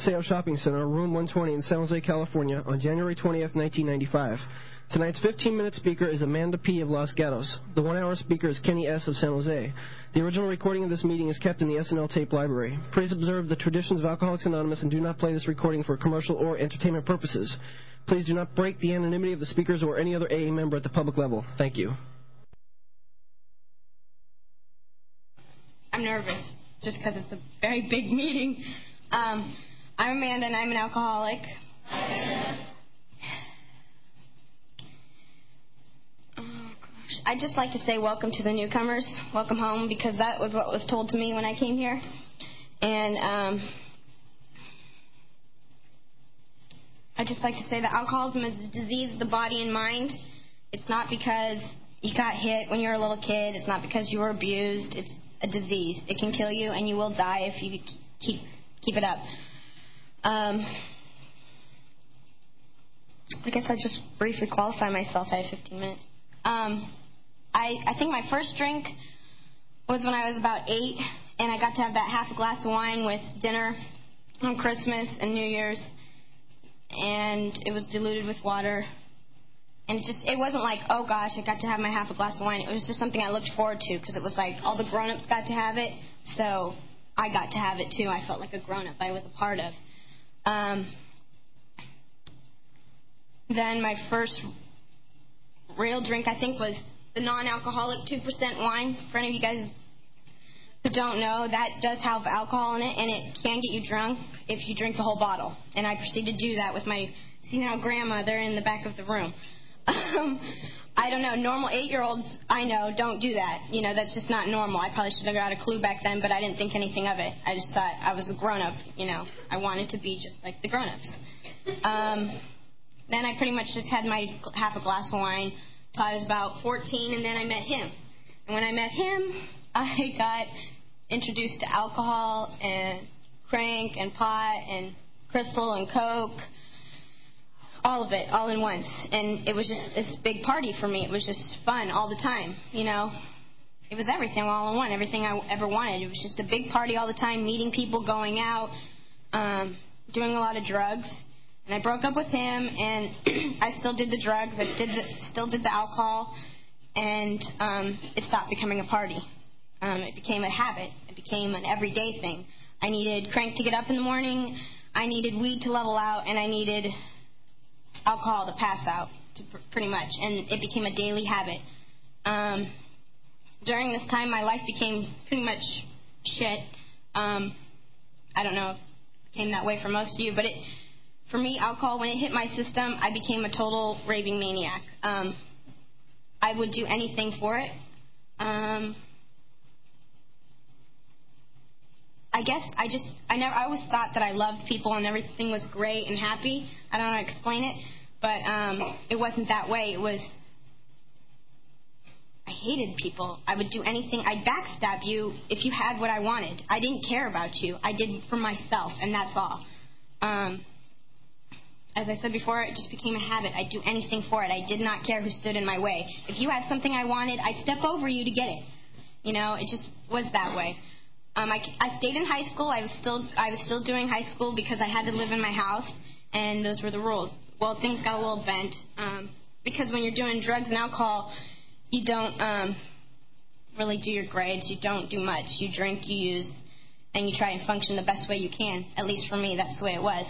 Paseo Shopping Center, room 120 in San Jose, California, on January 20th, 1995. Tonight's 15-minute speaker is Amanda P. of Los Gatos. The 1-hour speaker is Kenny S. of San Jose. The original recording of this meeting is kept in the SNL tape library. Please observe the traditions of Alcoholics Anonymous and do not play this recording for commercial or entertainment purposes. Please do not break the anonymity of the speakers or any other AA member at the public level. Thank you. I'm nervous just because it's a very big meeting. I'm Amanda, and I'm an alcoholic. I'd just like to say welcome to the newcomers, welcome home, because that was what was told to me when I came here. And I'd just like to say that alcoholism is a disease of the body and mind. It's not because you got hit when you were a little kid. It's not because you were abused. It's a disease. It can kill you, and you will die if you keep it up. I guess I'll just briefly qualify myself. I have 15 minutes. I think my first drink was when I was about 8, and I got to have that half a glass of wine with dinner on Christmas and New Year's, and it was diluted with water. And it wasn't like, oh gosh, I got to have my half a glass of wine. It was just something I looked forward to, because it was like all the grown-ups got to have it, so I got to have it too. I felt like a grown-up I was a part of. Then my first real drink, I think, was the non-alcoholic 2% wine. For any of you guys who don't know, that does have alcohol in it, and it can get you drunk if you drink the whole bottle. And I proceeded to do that with my senile grandmother in the back of the room. I don't know, normal 8-year-olds, I know, don't do that. You know, that's just not normal. I probably should have got a clue back then, but I didn't think anything of it. I just thought I was a grown-up, you know. I wanted to be just like the grown-ups. Then I pretty much just had my half a glass of wine till I was about 14, and then I met him. And when I met him, I got introduced to alcohol and crank and pot and crystal and coke, all of it, all in once. And it was just this big party for me. It was just fun all the time, you know. It was everything all in one, everything I ever wanted. It was just a big party all the time, meeting people, going out, doing a lot of drugs. And I broke up with him, and I still did the drugs. I still did the alcohol, and it stopped becoming a party. It became a habit. It became an everyday thing. I needed crank to get up in the morning. I needed weed to level out, and I needed alcohol to pass out, pretty much. And it became a daily habit. During this time, my life became pretty much shit. I don't know if it became that way for most of you, but for me, alcohol, when it hit my system, I became a total raving maniac. I would do anything for it. I guess I always thought that I loved people and everything was great and happy. I don't know how to explain it, but it wasn't that way. It was, I hated people. I would do anything. I'd backstab you if you had what I wanted. I didn't care about you. I did it for myself, and that's all. As I said before, it just became a habit. I'd do anything for it. I did not care who stood in my way. If you had something I wanted, I'd step over you to get it. You know, it just was that way. I stayed in high school. I was still doing high school because I had to live in my house, and those were the rules. Well, things got a little bent because when you're doing drugs and alcohol, you don't really do your grades. You don't do much. You drink, you use, and you try and function the best way you can. At least for me, that's the way it was.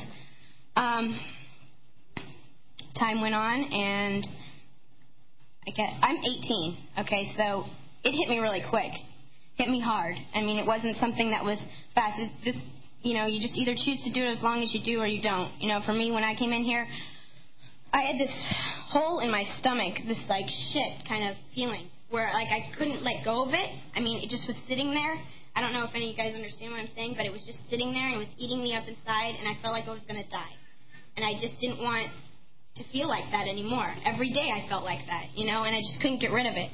Time went on, and I'm 18, okay, so it hit me really quick. Hit me hard. I mean, it wasn't something that was fast. It's this, you know, you just either choose to do it as long as you do or you don't. You know, for me, when I came in here, I had this hole in my stomach, this, like, shit kind of feeling, where, like, I couldn't let go of it. I mean, it just was sitting there. I don't know if any of you guys understand what I'm saying, but it was just sitting there, and it was eating me up inside, and I felt like I was going to die. And I just didn't want to feel like that anymore. Every day I felt like that, you know, and I just couldn't get rid of it.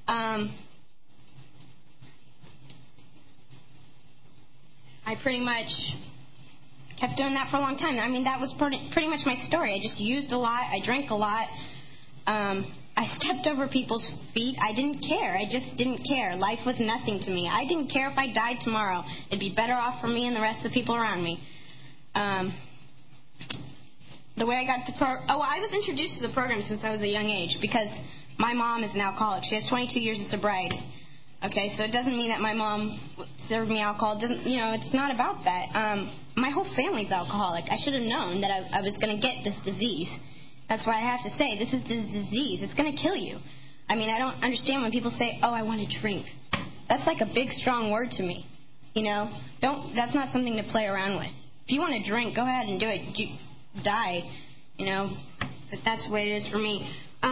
I pretty much kept doing that for a long time. I mean, that was pretty much my story. I just used a lot. I drank a lot. I stepped over people's feet. I didn't care. I just didn't care. Life was nothing to me. I didn't care if I died tomorrow. It'd be better off for me and the rest of the people around me. The way I got to I was introduced to the program since I was a young age because my mom is an alcoholic. She has 22 years of sobriety. Okay, so it doesn't mean that my mom served me alcohol. It's not about that. My whole family's alcoholic. I should have known that I was going to get this disease. That's why I have to say, this is this disease. It's going to kill you. I mean, I don't understand when people say, oh, I want to drink. That's like a big, strong word to me. That's not something to play around with. If you want to drink, go ahead and do it. Die, but that's the way it is for me.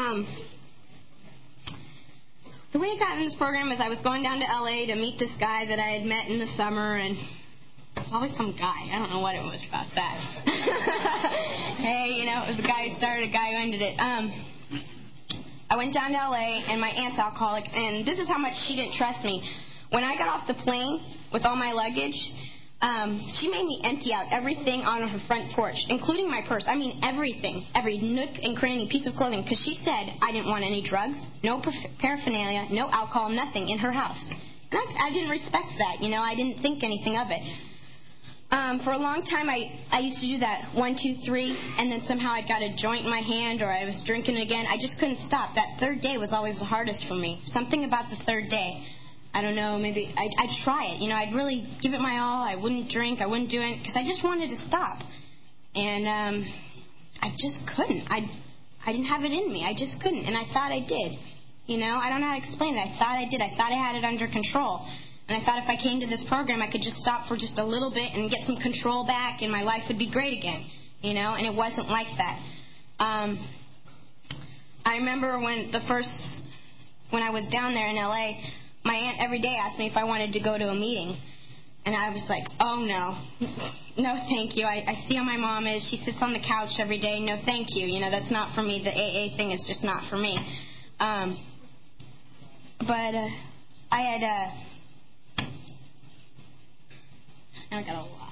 The way I got in this program is I was going down to L.A. to meet this guy that I had met in the summer, and it's always some guy. I don't know what it was about that. Hey, it was a guy who started, a guy who ended it. I went down to L.A., and my aunt's alcoholic, and this is how much she didn't trust me. When I got off the plane with all my luggage, she made me empty out everything on her front porch, including my purse. I mean, everything, every nook and cranny, piece of clothing, because she said I didn't want any drugs, no paraphernalia, no alcohol, nothing in her house. And I didn't respect that, I didn't think anything of it. For a long time, I used to do that 1, 2, 3, and then somehow I got a joint in my hand or I was drinking again. I just couldn't stop. That third day was always the hardest for me. Something about the third day. I don't know, maybe I'd try it. I'd really give it my all. I wouldn't drink. I wouldn't do it because I just wanted to stop. And I just couldn't. I didn't have it in me. I just couldn't. And I thought I did. I don't know how to explain it. I thought I did. I thought I had it under control. And I thought if I came to this program, I could just stop for just a little bit and get some control back and my life would be great again. And it wasn't like that. I remember when I was down there in L.A., my aunt every day asked me if I wanted to go to a meeting. And I was like, oh, no. No, thank you. I see how my mom is. She sits on the couch every day. No, thank you. That's not for me. The AA thing is just not for me. But I had... I got a lot.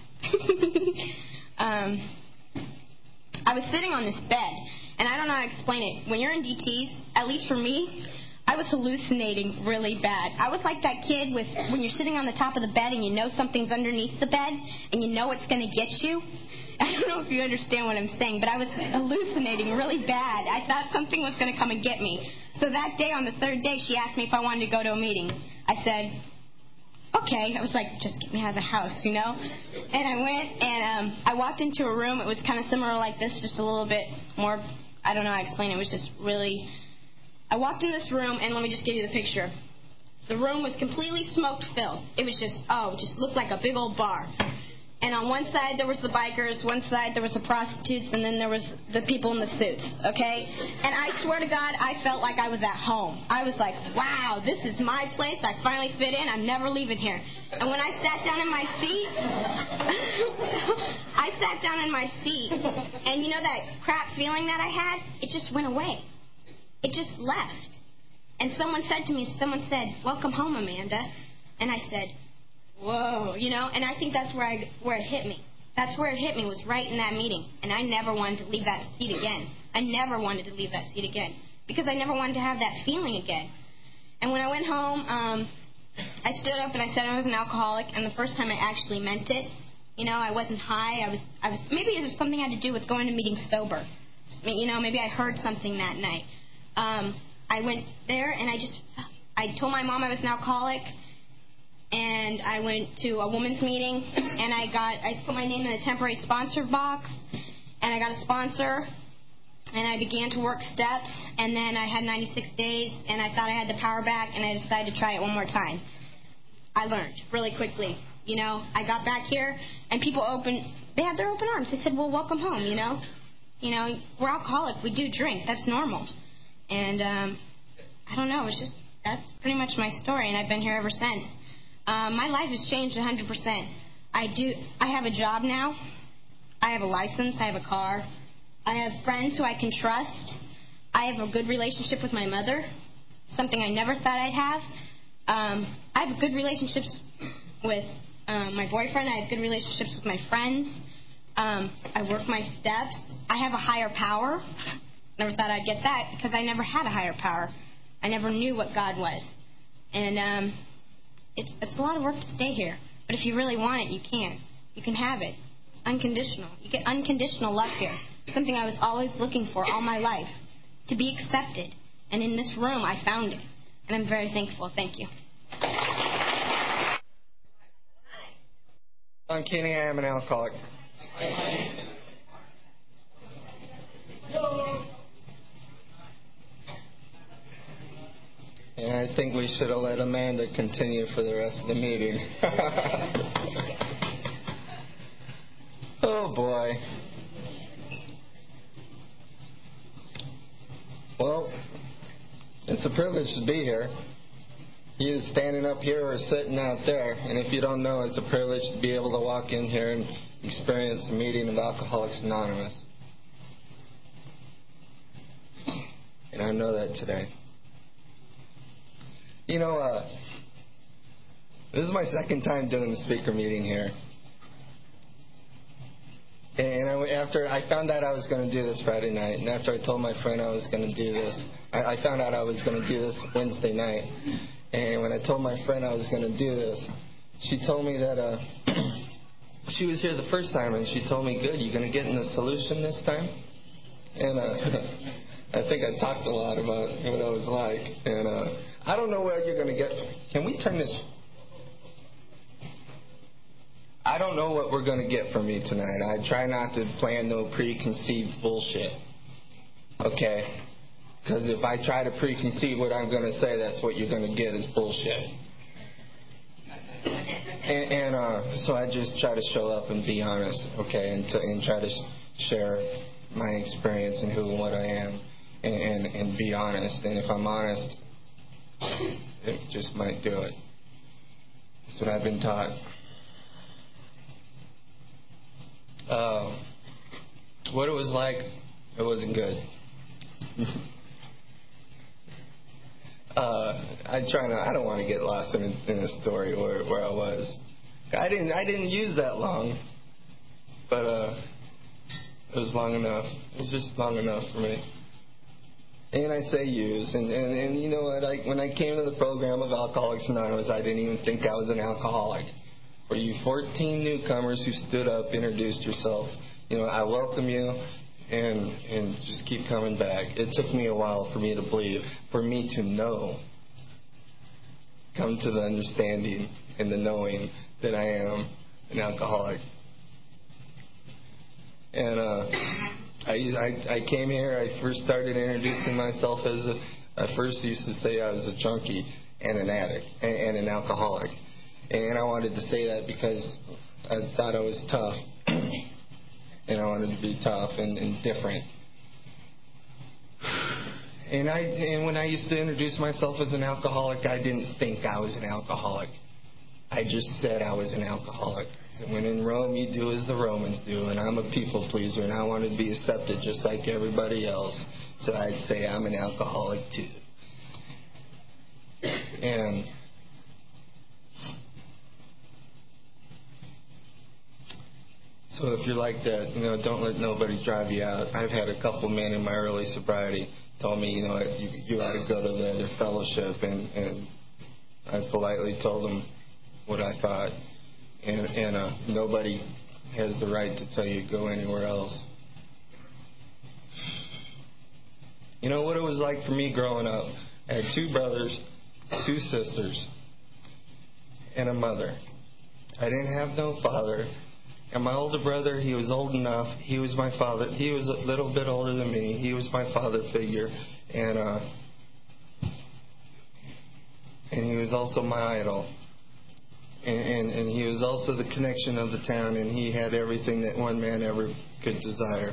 I was sitting on this bed. And I don't know how to explain it. When you're in DTs, at least for me... I was hallucinating really bad. I was like that kid when you're sitting on the top of the bed and you know something's underneath the bed and you know it's going to get you. I don't know if you understand what I'm saying, but I was hallucinating really bad. I thought something was going to come and get me. So that day, on the third day, she asked me if I wanted to go to a meeting. I said, okay. I was like, just get me out of the house, And I went and I walked into a room. It was kind of similar like this, just a little bit more, I don't know how to explain it. It was just really... I walked in this room, and let me just give you the picture. The room was completely smoke-filled. It was just looked like a big old bar. And on one side, there was the bikers. One side, there was the prostitutes. And then there was the people in the suits, okay? And I swear to God, I felt like I was at home. I was like, wow, this is my place. I finally fit in. I'm never leaving here. And when I sat down in my seat, and that crap feeling that I had, it just went away. It just left. And someone said, welcome home, Amanda. And I said, whoa, and I think that's where it hit me. That's where it hit me, was right in that meeting. And I never wanted to leave that seat again. I never wanted to leave that seat again because I never wanted to have that feeling again. And when I went home, I stood up and I said I was an alcoholic. And the first time I actually meant it, I wasn't high. I was maybe it was something had to do with going to meetings sober. Maybe I heard something that night. I went there and I told my mom I was an alcoholic, and I went to a women's meeting, and I put my name in the temporary sponsor box, and I got a sponsor, and I began to work steps, and then I had 96 days, and I thought I had the power back, and I decided to try it one more time. I learned really quickly. I got back here, and people they had their open arms. They said, well, welcome home, We're alcoholic. We do drink. That's normal. And I don't know. That's pretty much my story, and I've been here ever since. My life has changed 100%. I have a job now. I have a license. I have a car. I have friends who I can trust. I have a good relationship with my mother, something I never thought I'd have. I have good relationships with my boyfriend. I have good relationships with my friends. I work my steps. I have a higher power. Never thought I'd get that because I never had a higher power. I never knew what God was. And it's a lot of work to stay here. But if you really want it, you can. You can have it. It's unconditional. You get unconditional love here. Something I was always looking for all my life. To be accepted. And in this room, I found it. And I'm very thankful. Thank you. I'm Kenny. I am an alcoholic. And I think we should have let Amanda continue for the rest of the meeting. Oh, boy. Well, it's a privilege to be here. You standing up here or sitting out there. And if you don't know, it's a privilege to be able to walk in here and experience a meeting of Alcoholics Anonymous. And I know that today. You know, this is my second time doing the speaker meeting here. And after I found out I was going to do this Friday night, and after I told my friend I was going to do this, I found out I was going to do this Wednesday night. And when I told my friend I was going to do this, she told me that she was here the first time, and she told me, "Good, you going to get in the solution this time?" And I think I talked a lot about what I was like. And I don't know where you're going to get. Can we turn this? I don't know what we're going to get from me tonight. I try not to plan no preconceived bullshit. Okay? Because if I try to preconceive what I'm going to say, that's what you're going to get is bullshit. And so I just try to show up and be honest, okay, and try to share my experience and who and what I am, and be honest. And if I'm honest, it just might do it. That's what I've been taught. What it was like, it wasn't good. I don't want to get lost in a story where I was. I didn't use that long, but it was long enough. It was just long enough for me. And I say use, and you know what? When I came to the program of Alcoholics Anonymous, I didn't even think I was an alcoholic. For you 14 newcomers who stood up, introduced yourself, you know, I welcome you, and just keep coming back. It took me a while for me to believe, for me to know, come to the understanding and the knowing that I am an alcoholic. And I came here, I first started introducing myself I first used to say I was a junkie and an addict and an alcoholic. And I wanted to say that because I thought I was tough. And I wanted to be tough and different. And when I used to introduce myself as an alcoholic, I didn't think I was an alcoholic. I just said I was an alcoholic. And when in Rome, you do as the Romans do. And I'm a people pleaser, and I wanted to be accepted just like everybody else. So I'd say I'm an alcoholic too. And so if you're like that, you know, don't let nobody drive you out. I've had a couple men in my early sobriety told me, you know, you ought to go to the other fellowship, and I politely told them what I thought. And nobody has the right to tell you to go anywhere else. You know what it was like for me growing up? I had 2 brothers, 2 sisters, and a mother. I didn't have no father. And my older brother, he was old enough. He was my father. He was a little bit older than me. He was my father figure. And he was also my idol. And he was also the connection of the town. And he had everything that one man ever could desire.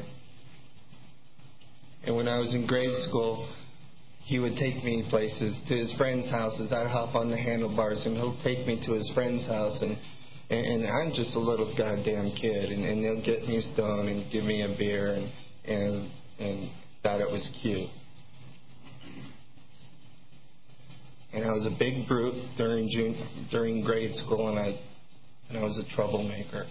And when I was in grade school, he would take me places, to his friends' houses. I'd hop on the handlebars, and he'll take me to his friend's house. And I'm just a little goddamn kid, and they'll get me stoned and give me a beer, and thought it was cute. And I was a big brute during grade school, and I was a troublemaker.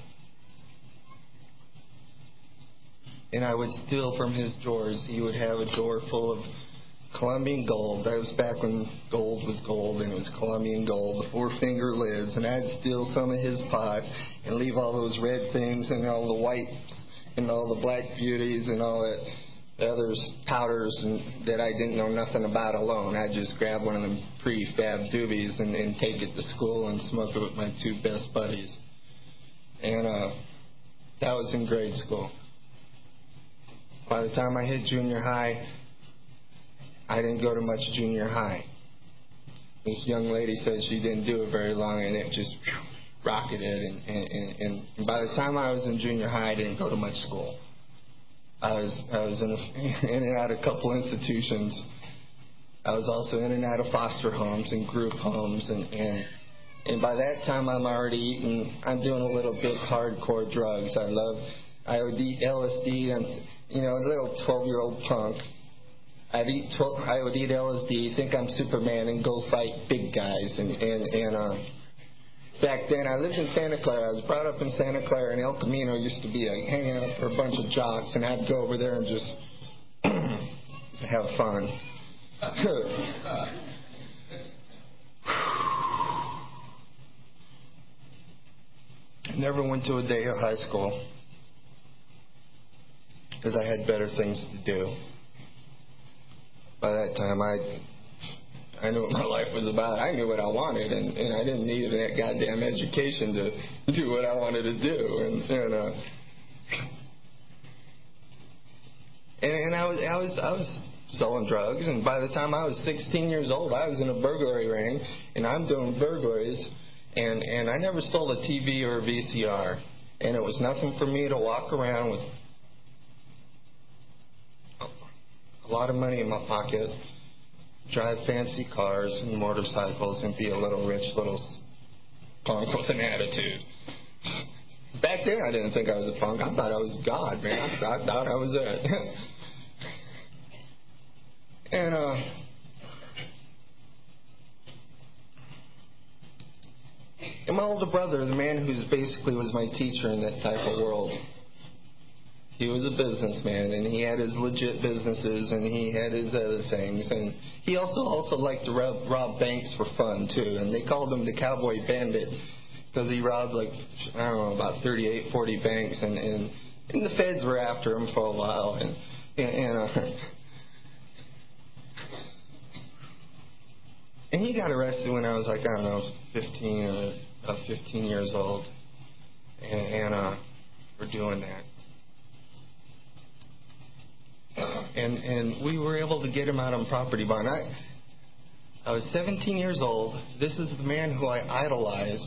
And I would steal from his drawers. He would have a drawer full of Colombian gold. That was back when gold was gold, and it was Colombian gold, the 4-finger lids. And I'd steal some of his pot and leave all those red things and all the whites and all the black beauties and all that others powders and that I didn't know nothing about alone. I'd just grab one of them prefab doobies and take it to school and smoke it with my 2 best buddies. And that was in grade school. By the time I hit junior high, I didn't go to much junior high. This young lady said she didn't do it very long, and it just rocketed. And by the time I was in junior high, I didn't go to much school. I was in and out of a couple institutions. I was also in and out of foster homes and group homes, and by that time I'm doing a little bit hardcore drugs. I would eat LSD, and a little 12-year-old punk. I would eat LSD, think I'm Superman, and go fight big guys. And back then, I lived in Santa Clara. I was brought up in Santa Clara, and El Camino used to be a hangout for a bunch of jocks, and I'd go over there and just have fun. I never went to a day of high school because I had better things to do. By that time, I knew what my life was about. I knew what I wanted, and I didn't need that goddamn education to do what I wanted to do. And I was selling drugs, and by the time I was 16 years old, I was in a burglary ring, and I'm doing burglaries, and I never stole a TV or a VCR, and it was nothing for me to walk around with a lot of money in my pocket, drive fancy cars and motorcycles, and be a little rich little punk with an attitude. Back then, I didn't think I was a punk. I thought I was God, man. I thought I was it. And my older brother, the man who basically was my teacher in that type of world, he was a businessman, and he had his legit businesses, and he had his other things, and he also liked to rob banks for fun too. And they called him the Cowboy Bandit because he robbed about 38, 40 banks, and the feds were after him for a while, and he got arrested when I was 15 years old, and for doing that. And we were able to get him out on property bond. I was 17 years old. This is the man who I idolized,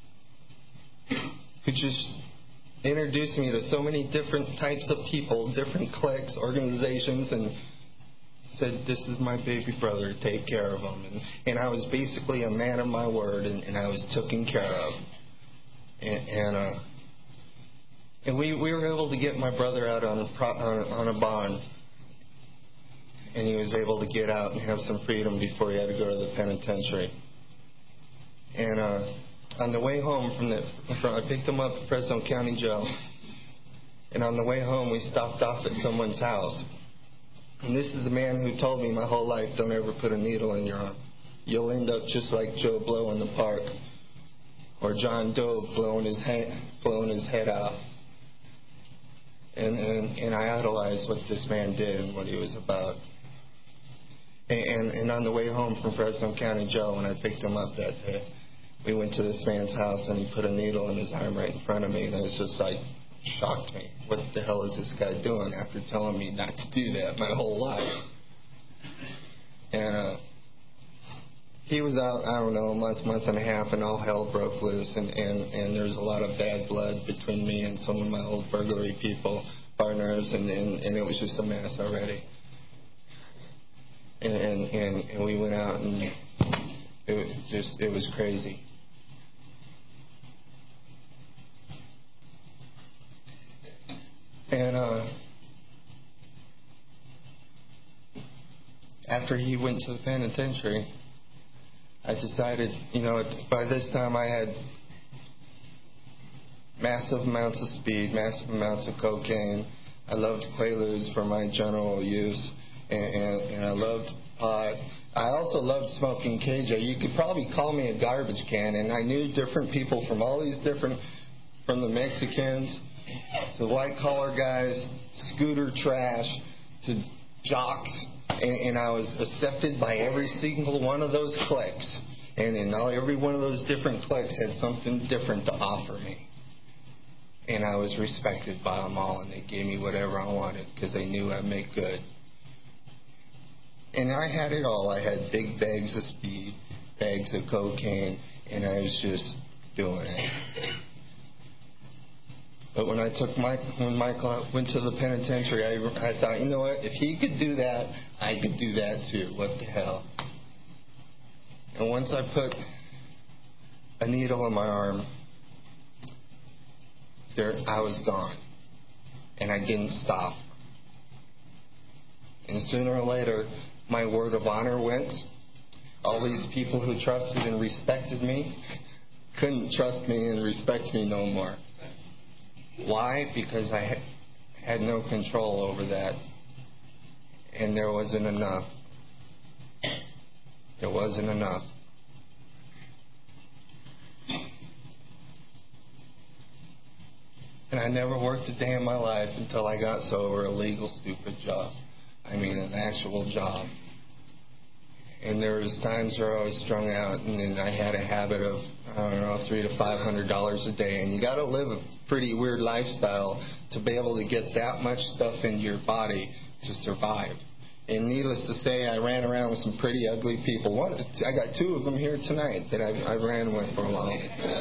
who just introduced me to so many different types of people, different cliques, organizations, and said, "This is my baby brother, take care of him." And I was basically a man of my word, and I was taken care of. And we were able to get my brother out on a bond. And he was able to get out and have some freedom before he had to go to the penitentiary. And on the way home I picked him up at Fresno County Jail. And on the way home, we stopped off at someone's house. And this is the man who told me my whole life, don't ever put a needle in your arm. You'll end up just like Joe Blow in the park, or John Doe blowing his head out. And I idolized what this man did and what he was about. And on the way home from Fresno County Jail, when I picked him up that day, we went to this man's house, and he put a needle in his arm right in front of me, and it was just shocked me. What the hell is this guy doing after telling me not to do that my whole life? And he was out, a month and a half, and all hell broke loose, and there was a lot of bad blood between me and some of my old burglary partners, and it was just a mess already. And we went out, and it was crazy. And after he went to the penitentiary, I decided, by this time I had massive amounts of speed, massive amounts of cocaine. I loved Quaaludes for my general use, and I loved pot. I also loved smoking KJ. You could probably call me a garbage can, and I knew different people from all these different, from the Mexicans to white-collar guys, scooter trash, to jocks, and I was accepted by every single one of those cliques. And every one of those different cliques had something different to offer me. And I was respected by them all, and they gave me whatever I wanted because they knew I'd make good. And I had it all. I had big bags of speed, bags of cocaine, and I was just doing it. But when when Michael went to the penitentiary, I thought, you know what? If he could do that, I could do that too. What the hell? And once I put a needle in my arm, I was gone. And I didn't stop. And sooner or later, my word of honor went. All these people who trusted and respected me couldn't trust me and respect me no more. Why? Because I had no control over that. And there wasn't enough. There wasn't enough. And I never worked a day in my life until I got sober, a legal, stupid job. I mean, an actual job. And there was times where I was strung out, and I had a habit of, $300 to $500 a day. And you got to live a pretty weird lifestyle to be able to get that much stuff into your body to survive. And needless to say, I ran around with some pretty ugly people. I got two of them here tonight that I ran with for a while.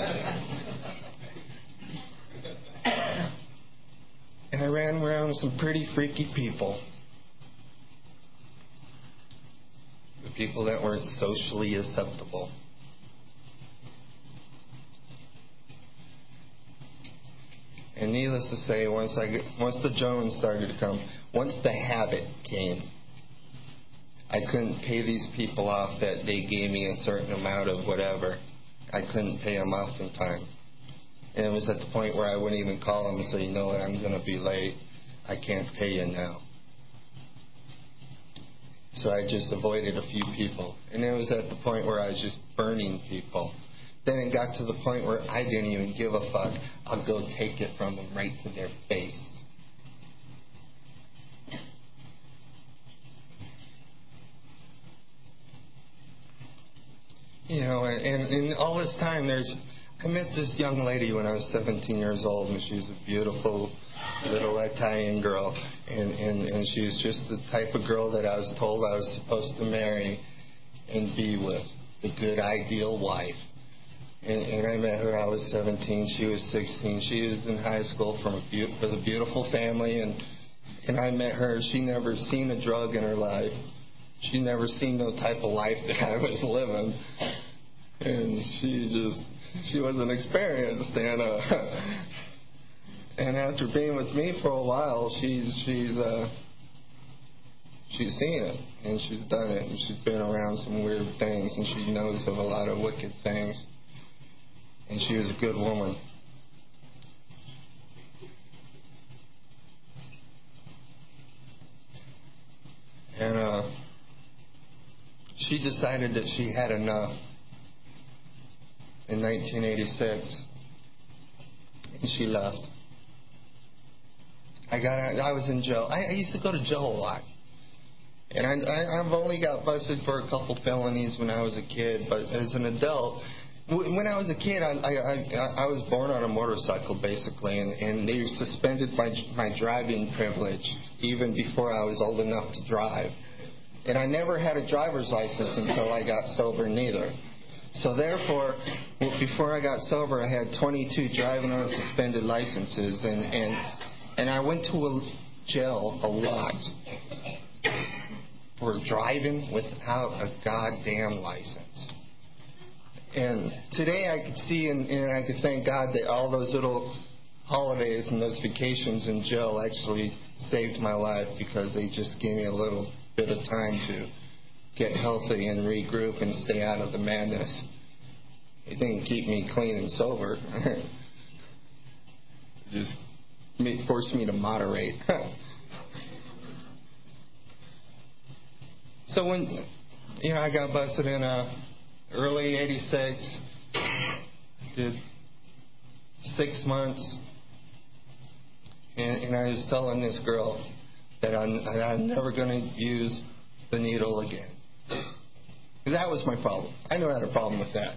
And I ran around with some pretty freaky people. The people that weren't socially acceptable. And needless to say, once the Jones started to come, once the habit came, I couldn't pay these people off that they gave me a certain amount of whatever. I couldn't pay them off in time. And it was at the point where I wouldn't even call them and say, you know what, I'm going to be late. I can't pay you now. So I just avoided a few people. And it was at the point where I was just burning people. Then it got to the point where I didn't even give a fuck. I'll go take it from them right to their face. You know, and all this time I met this young lady when I was 17 years old, and she was a beautiful little Italian girl, and she was just the type of girl that I was told I was supposed to marry and be with, the good ideal wife. And I met her, I was 17, she was 16. She was in high school with a beautiful family, and I met her. She never seen a drug in her life. She never seen no type of life that I was living. And she wasn't experienced. And after being with me for a while, she's seen it, and she's done it, and she's been around some weird things, and she knows of a lot of wicked things. And she was a good woman. And she decided that she had enough in 1986, and she left. I was in jail. I used to go to jail a lot. And I've only got busted for a couple felonies when I was a kid, but as an adult, when I was a kid, I was born on a motorcycle, basically, and they suspended my driving privilege even before I was old enough to drive. And I never had a driver's license until I got sober, neither. So therefore, before I got sober, I had 22 driving on suspended licenses, and I went to a jail a lot for driving without a goddamn license. And today I could see and I could thank God that all those little holidays and those vacations in jail actually saved my life, because they just gave me a little bit of time to get healthy and regroup and stay out of the madness. It didn't keep me clean and sober. It just forced me to moderate. So when, I got busted in early '86, did 6 months, and I was telling this girl that I'm never going to use the needle again. Because that was my problem. I knew I had a problem with that,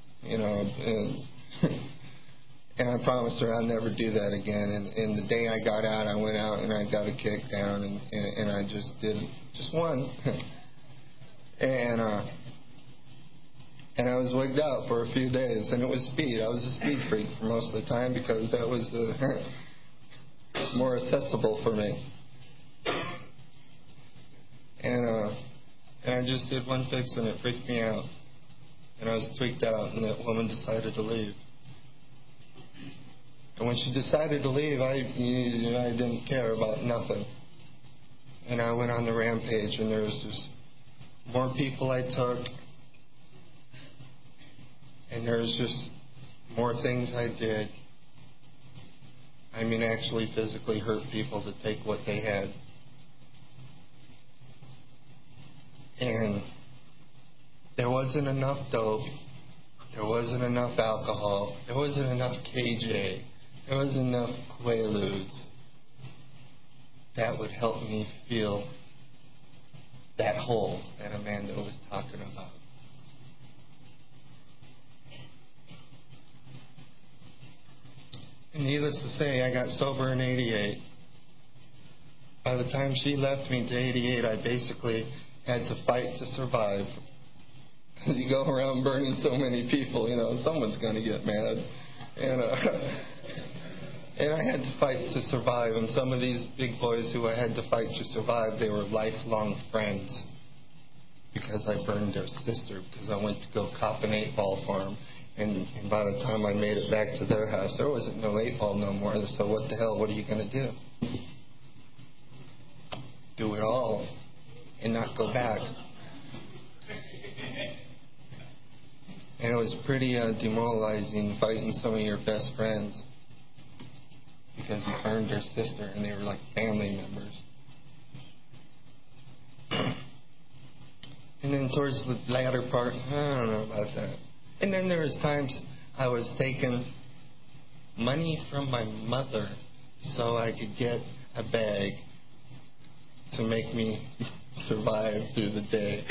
and I promised her I'd never do that again. And the day I got out, I went out and I got a kick down, and I just did just one. And I was wigged out for a few days, and it was speed. I was a speed freak for most of the time because that was more accessible for me. And I just did one fix, and it freaked me out. And I was tweaked out, and that woman decided to leave. And when she decided to leave, I didn't care about nothing. And I went on the rampage, and there was just more people I took, and there was just more things I did. I mean, actually physically hurt people to take what they had. And there wasn't enough dope. There wasn't enough alcohol. There wasn't enough KJ. There wasn't enough Quaaludes that would help me feel that hole that Amanda was talking about. And needless to say, I got sober in '88. By the time she left me to '88, I basically had to fight to survive. As you go around burning so many people, someone's going to get mad. And I had to fight to survive. And some of these big boys who I had to fight to survive, they were lifelong friends. Because I burned their sister, because I went to go cop an 8-ball for them. And by the time I made it back to their house, there wasn't no 8-ball no more. So what the hell, what are you going to do? Do it all and not go back. And it was pretty demoralizing fighting some of your best friends because you burned their sister and they were like family members. And then towards the latter part, I don't know about that. And then there was times I was taking money from my mother so I could get a bag to make me survive through the day.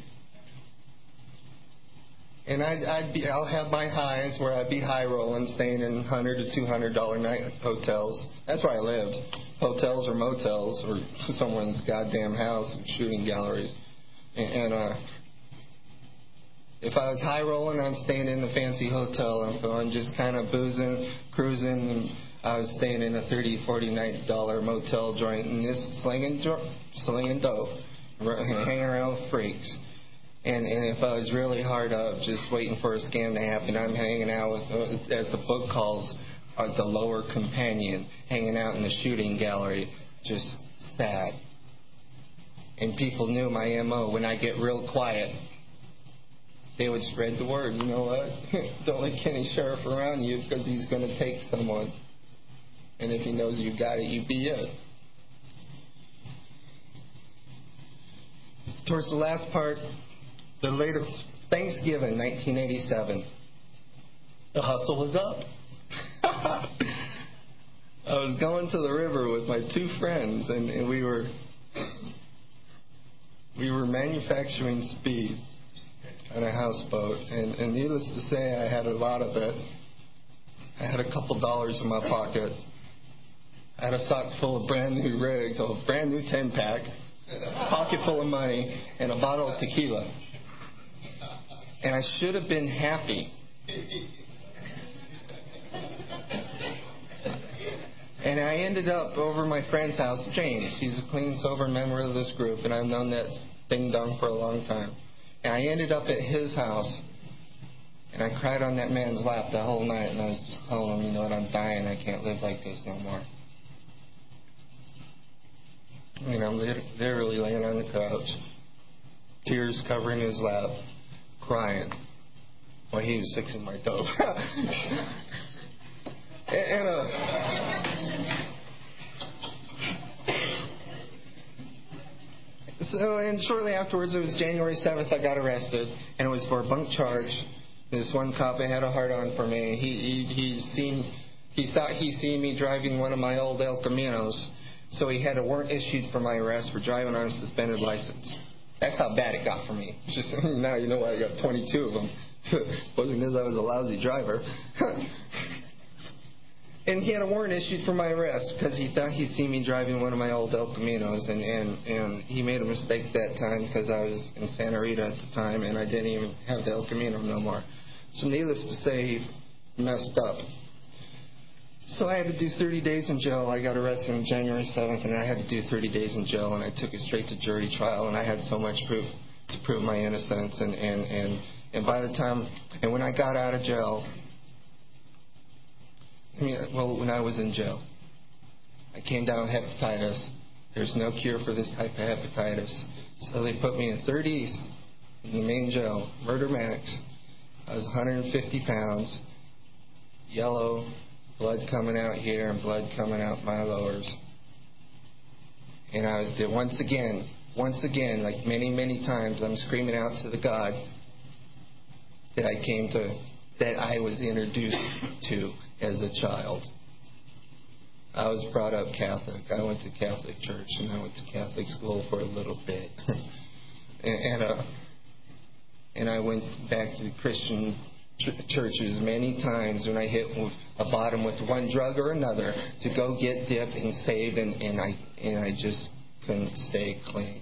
And I'll have my highs where I'd be high rolling, staying in $100 to $200 night hotels. That's where I lived. Hotels or motels or someone's goddamn house and shooting galleries. And if I was high rolling, I'm staying in a fancy hotel. And if I'm just kind of boozing, cruising, and I was staying in a $30, $40 night motel joint and just slinging dope, hanging around with freaks. And if I was really hard up, just waiting for a scam to happen, I'm hanging out with, as the book calls, the lower companion, hanging out in the shooting gallery, just sad. And people knew my MO. When I get real quiet, they would spread the word. You know what? Don't let Kenny Sheriff around you because he's going to take someone. And if he knows you got it, you be it. Towards the last part, the later Thanksgiving, 1987, the hustle was up. I was going to the river with my two friends, and we were manufacturing speed on a houseboat, and needless to say, I had a lot of it. I had a couple dollars in my pocket. I had a sock full of brand new rigs, a brand new 10-pack, a pocket full of money, and a bottle of tequila. And I should have been happy. And I ended up over my friend's house, James. He's a clean, sober member of this group, and I've known that ding-dong for a long time. And I ended up at his house, and I cried on that man's lap the whole night, and I was just telling him, you know what, I'm dying. I can't live like this no more. And I'm literally laying on the couch, tears covering his lap, crying while he was fixing my dope. So, and shortly afterwards, it was January 7th, I got arrested, and it was for a bunk charge. This one cop had a hard-on for me. He thought he seen me driving one of my old El Caminos, so he had a warrant issued for my arrest for driving on a suspended license. That's how bad it got for me. It's just, now you know why I got 22 of them. It wasn't because I was a lousy driver. And he had a warrant issued for my arrest because he thought he'd seen me driving one of my old El Caminos, and he made a mistake that time because I was in Santa Rita at the time, and I didn't even have the El Camino no more. So needless to say, he messed up. So I had to do 30 days in jail. I got arrested on January 7th, and I had to do 30 days in jail, and I took it straight to jury trial, and I had so much proof to prove my innocence. And by the time, and when I got out of jail, when I was in jail, I came down with hepatitis. There's no cure for this type of hepatitis. So they put me in 3rd East in the main jail, Murder Max. I was 150 pounds, yellow, blood coming out here and blood coming out my lowers. And I did once again, like many, many times, I'm screaming out to the God that I was introduced to as a child. I was brought up Catholic. I went to Catholic church, and I went to Catholic school for a little bit. and I went back to Christian churches many times when I hit a bottom with one drug or another to go get dipped and saved, and I just couldn't stay clean.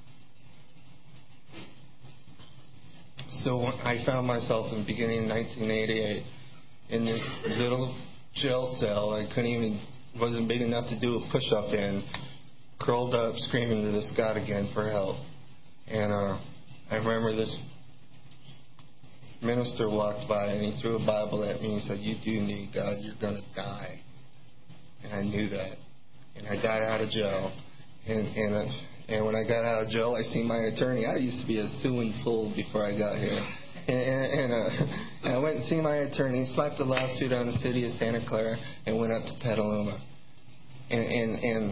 So I found myself in the beginning of 1988 in this little jail cell. I wasn't big enough to do a push-up in, curled up, screaming to this God again for help. And I remember this minister walked by, and he threw a Bible at me and said, "You do need God. You're going to die." And I knew that. And I got out of jail. And when I got out of jail, I seen my attorney. I used to be a suing fool before I got here. And I went and seen my attorney, slapped a lawsuit on the city of Santa Clara, and went up to Petaluma. And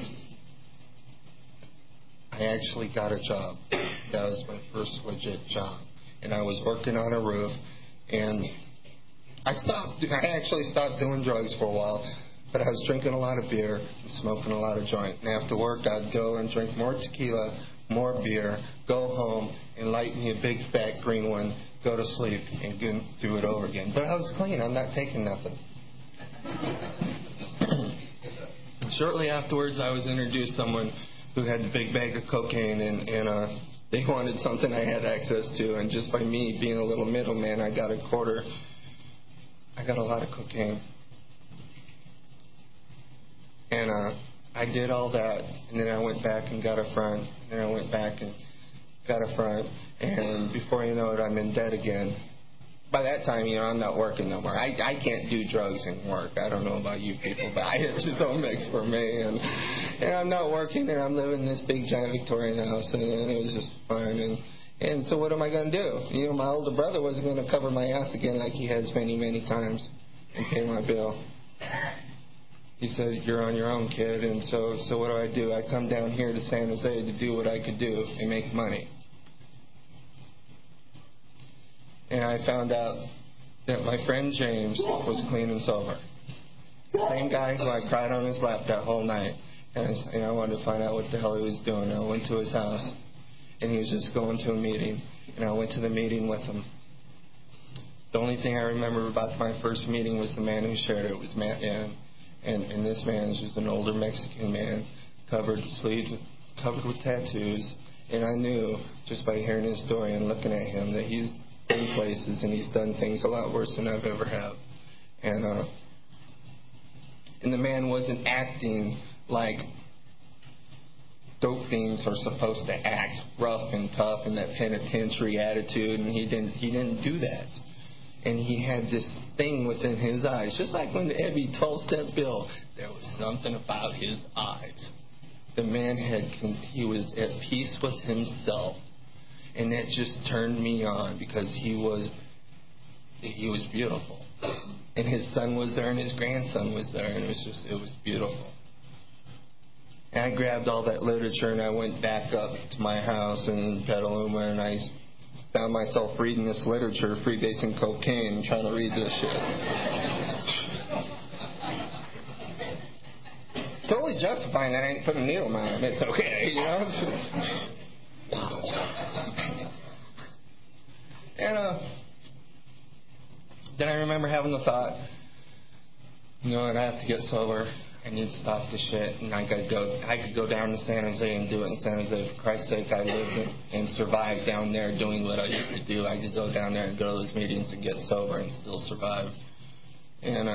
I actually got a job. That was my first legit job. And I was working on a roof, and I actually stopped doing drugs for a while, but I was drinking a lot of beer and smoking a lot of joint. And after work, I'd go and drink more tequila, more beer, go home and light me a big fat green one, go to sleep, and do it over again. But I was clean. I'm not taking nothing. Shortly afterwards, I was introduced to someone who had a big bag of cocaine, and they wanted something I had access to, and just by me being a little middleman, I got a quarter. I got a lot of cocaine. And I did all that, and then I went back and got a front, and I went back and got a front, and before you know it, I'm in debt again. By that time, I'm not working no more. I can't do drugs and work. I don't know about you people, but it just don't mix for me. And I'm not working, and I'm living in this big, giant Victorian house, and it was just fun. And so what am I going to do? My older brother wasn't going to cover my ass again like he has many, many times and pay my bill. He said, "You're on your own, kid." And so what do? I come down here to San Jose to do what I could do and make money. And I found out that my friend James was clean and sober. The same guy who I cried on his lap that whole night. And I wanted to find out what the hell he was doing. I went to his house, and he was just going to a meeting. And I went to the meeting with him. The only thing I remember about my first meeting was the man who shared it. It was Matt Yan. And this man is just an older Mexican man, covered with tattoos. And I knew, just by hearing his story and looking at him, that he's been places and he's done things a lot worse than I've ever have. And the man wasn't acting like dope fiends are supposed to act, rough and tough and that penitentiary attitude, and he didn't do that. And he had this thing within his eyes, just like when Ebby 12-step Bill, there was something about his eyes. The man he was at peace with himself. And that just turned me on because he was beautiful. And his son was there and his grandson was there, and it was beautiful. And I grabbed all that literature and I went back up to my house in Petaluma and I found myself reading this literature, freebasing cocaine, trying to read this shit. Totally justifying that I ain't put a needle in my arm. It's okay, you know? And then I remember having the thought, you know, I have to get sober. I need to stop this shit, and I could go down to San Jose and do it in San Jose. For Christ's sake, I lived and survived down there doing what I used to do. I could go down there and go to those meetings and get sober and still survive. And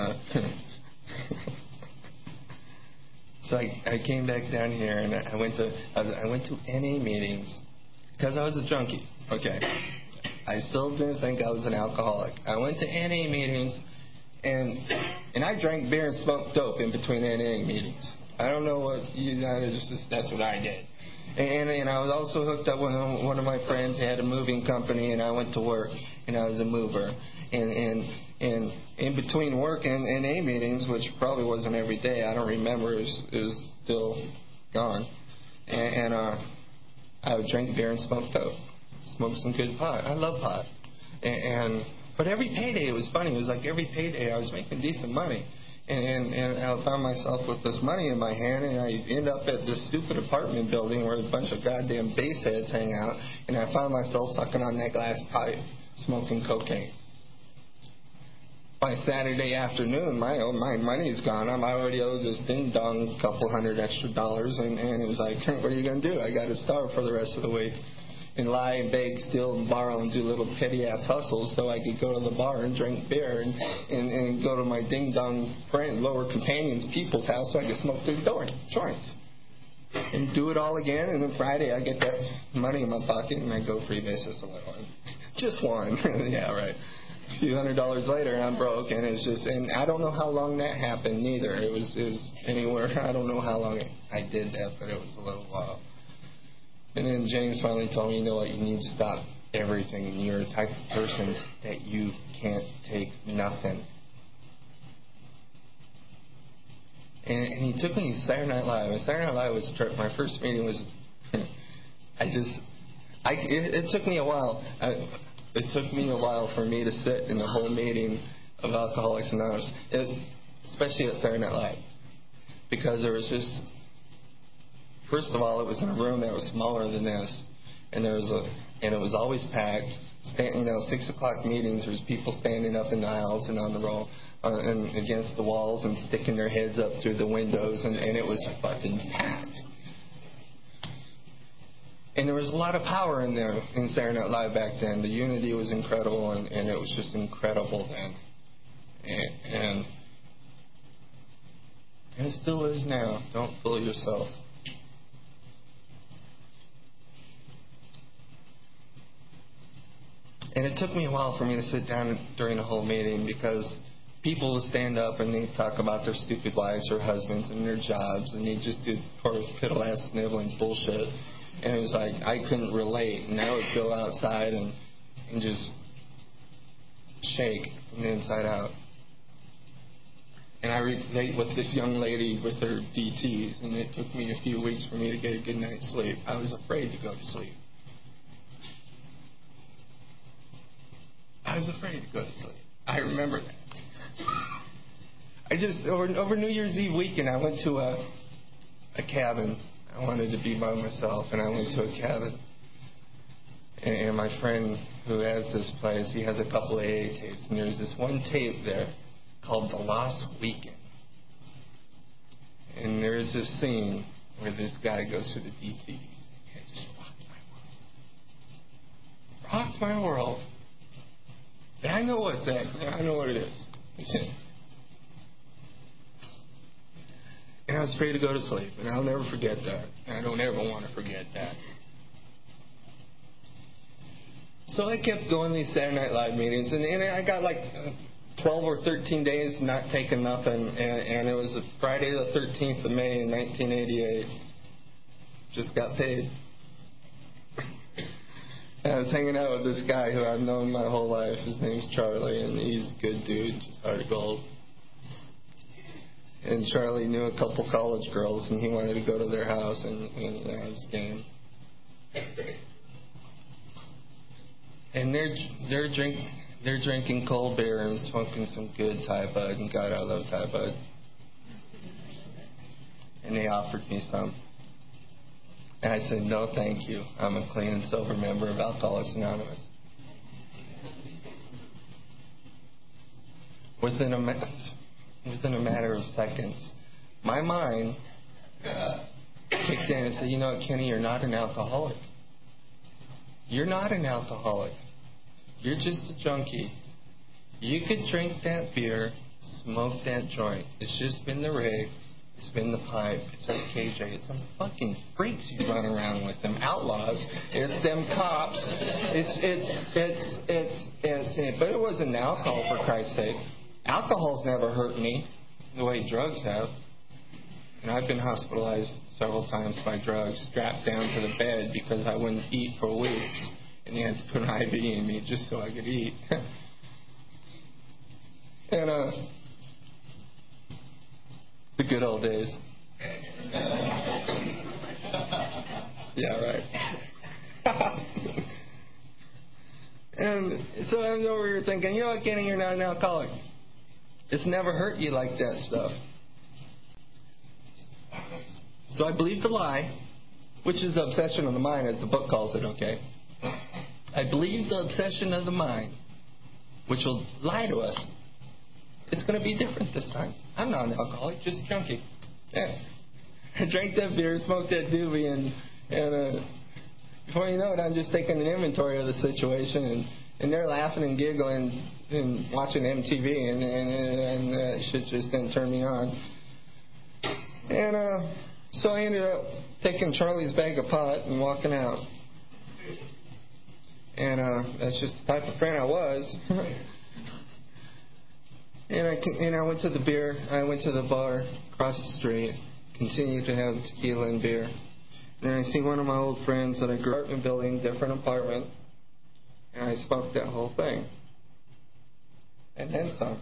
so I came back down here and I went to NA meetings because I was a junkie. Okay, I still didn't think I was an alcoholic. I went to NA meetings. And I drank beer and smoked dope in between NA meetings. I don't know what that's what I did. And I was also hooked up with one of my friends. He had a moving company, and I went to work, and I was a mover. And in between work and NA meetings, which probably wasn't every day, I don't remember. It was still gone. And I would drink beer and smoke dope, smoke some good pot. I love pot. But every payday, it was funny. It was like every payday I was making decent money. And I found myself with this money in my hand, and I end up at this stupid apartment building where a bunch of goddamn baseheads hang out, and I found myself sucking on that glass pipe, smoking cocaine. By Saturday afternoon, my money's gone. I already owe this ding-dong a couple $100 extra, and it was like, what are you going to do? I got to starve for the rest of the week. And lie and beg, steal and borrow and do little petty-ass hustles so I could go to the bar and drink beer and go to my ding-dong friend, lower companions, people's house so I could smoke their joints. And do it all again, and then Friday I get that money in my pocket and I go freebase just one. Yeah, right. A few $100 later and I'm broke, and it's just, and I don't know how long that happened neither. It was anywhere, I don't know how long I did that, but it was a little while. And then James finally told me, you know what, you need to stop everything. And you're the type of person that you can't take nothing. And he took me to Saturday Night Live. And Saturday Night Live was a trip. My first meeting was, it took me a while. It took me a while for me to sit in the whole meeting of Alcoholics Anonymous, especially at Saturday Night Live. Because there was just... First of all, it was in a room that was smaller than this, and it was always packed. 6 o'clock meetings. There's people standing up in the aisles and on the row and against the walls and sticking their heads up through the windows, and it was fucking packed. And there was a lot of power in there in Saturday Night Live back then. The unity was incredible, and it was just incredible then, and it still is now. Don't fool yourself. And it took me a while for me to sit down during the whole meeting because people would stand up and they'd talk about their stupid wives or husbands and their jobs, and they'd just do poor piddle-ass sniveling bullshit. And it was like I couldn't relate, and I would go outside and just shake from the inside out. And I relate with this young lady with her DTs, and it took me a few weeks for me to get a good night's sleep. I was afraid to go to sleep. I was afraid to go to sleep. I remember that. Over New Year's Eve weekend, I went to a cabin. I wanted to be by myself, and I went to a cabin. And my friend who has this place, he has a couple of AA tapes, and there's this one tape there called The Lost Weekend. And there is this scene where this guy goes through the DTs. It just rocked my world. Rocked my world. And I know what's that. I know what it is. And I was afraid to go to sleep. And I'll never forget that. And I don't ever want to forget that. So I kept going to these Saturday Night Live meetings. And I got like 12 or 13 days not taking nothing. And it was Friday the 13th of May in 1988. Just got paid. And I was hanging out with this guy who I've known my whole life. His name's Charlie, and he's a good dude, just heart of gold. And Charlie knew a couple college girls, and he wanted to go to their house, and it was game. And they're drinking cold beer and smoking some good Thai bud, and God, I love Thai bud. And they offered me some. And I said, no, thank you. I'm a clean and sober member of Alcoholics Anonymous. Within a matter of seconds, my mind kicked in and said, you know what, Kenny, you're not an alcoholic. You're not an alcoholic. You're just a junkie. You could drink that beer, smoke that joint. It's just been the rig. It's been the pipe. It's like KJ. It's some fucking freaks you run around with, them outlaws. It's them cops. But it wasn't alcohol, for Christ's sake. Alcohol's never hurt me the way drugs have. And I've been hospitalized several times by drugs, strapped down to the bed because I wouldn't eat for weeks. And they had to put an IV in me just so I could eat. And, the good old days. Yeah, right. And so I'm over here thinking, you know what, Kenny, you're not an alcoholic. It's never hurt you like that stuff. So I believed the lie, which is the obsession of the mind, as the book calls it, okay? I believed the obsession of the mind, which will lie to us. It's going to be different this time. I'm not an alcoholic, just a junkie. Yeah. I drank that beer, smoked that doobie, and before you know it, I'm just taking an inventory of the situation, and they're laughing and giggling and watching MTV, and that shit just didn't turn me on. And so I ended up taking Charlie's bag of pot and walking out. And that's just the type of friend I was. And I went to the bar across the street, continued to have tequila and beer. And I see one of my old friends that I grew up in building, different apartment, and I smoked that whole thing. And then some.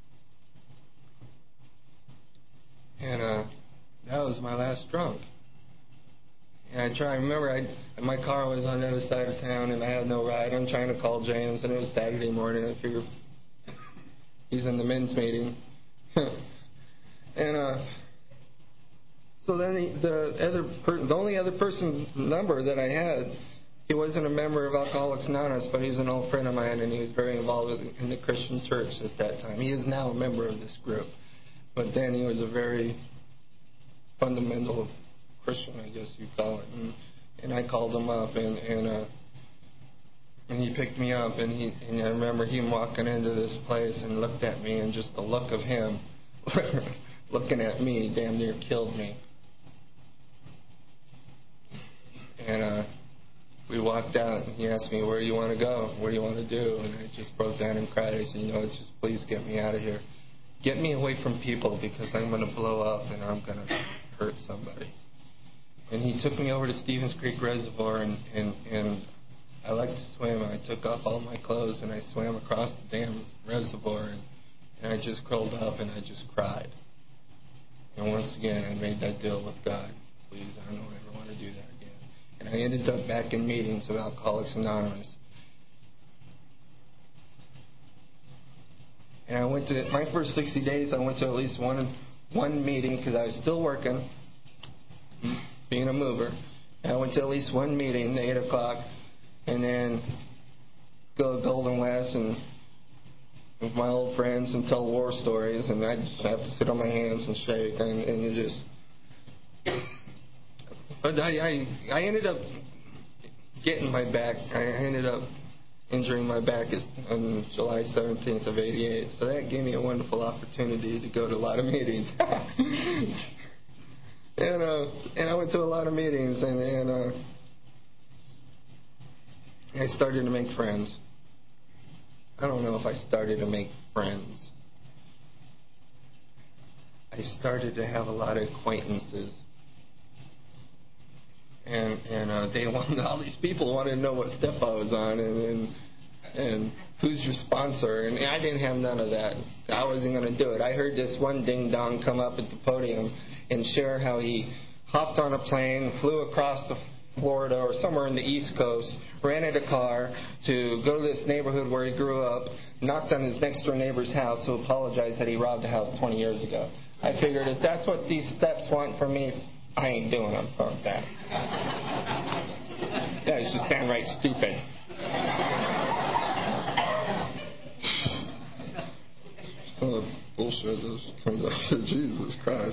And that was my last drunk. And I remember my car was on the other side of town and I had no ride. I'm trying to call James, and it was Saturday morning. I figured he's in the men's meeting. And so then the only other person's number that I had, he wasn't a member of Alcoholics Anonymous, but he was an old friend of mine, and he was very involved in the Christian church at that time. He is now a member of this group. But then he was a very fundamental Christian, I guess you'd call it. And I called him up, and he picked me up, and I remember him walking into this place and looked at me, and just the look of him looking at me damn near killed me. And we walked out, and he asked me, where do you want to go? What do you want to do? And I just broke down and cried. I said, just please get me out of here. Get me away from people, because I'm going to blow up and I'm going to hurt somebody. And he took me over to Stevens Creek Reservoir, and I like to swim. I took off all my clothes and I swam across the damn reservoir, and I just curled up and I just cried. And once again, I made that deal with God. Please, I don't ever want to do that again. And I ended up back in meetings of Alcoholics Anonymous. And I went to, my first 60 days, I went to at least one meeting, because I was still working, being a mover. And I went to at least one meeting at 8 o'clock, and then go to Golden West and with my old friends and tell war stories, and I just have to sit on my hands and shake, and you just... But I ended up getting my back. I ended up injuring my back on July 17th of 88. So that gave me a wonderful opportunity to go to a lot of meetings. and I went to a lot of meetings, and I started to make friends. I don't know if I started to make friends. I started to have a lot of acquaintances. And they wanted, all these people wanted to know what step I was on, and And who's your sponsor? And I didn't have none of that. I wasn't going to do it. I heard this one ding-dong come up at the podium and share how he hopped on a plane, flew across the Florida or somewhere in the East Coast, rented a car to go to this neighborhood where he grew up, knocked on his next-door neighbor's house who apologized that he robbed a house 20 years ago. I figured if that's what these steps want from me, I ain't doing them. Fuck that. That is just downright stupid. Some of the bullshit just comes after Jesus Christ.